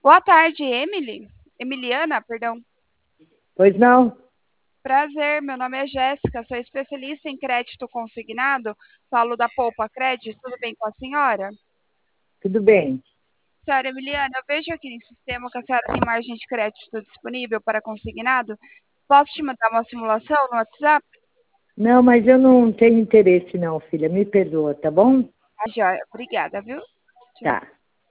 Boa tarde, Emily. Emiliana, perdão. Pois não? Prazer, meu nome é Jéssica, sou especialista em crédito consignado, falo da Poupa Crédito, tudo bem com a senhora? Tudo bem. Senhora Emiliana, eu vejo aqui no sistema que a senhora tem margem de crédito disponível para consignado. Posso te mandar uma simulação no WhatsApp? Não, mas eu não tenho interesse não, filha. Me perdoa, tá bom? Ah, joia. Obrigada, viu? Tchau. Tá.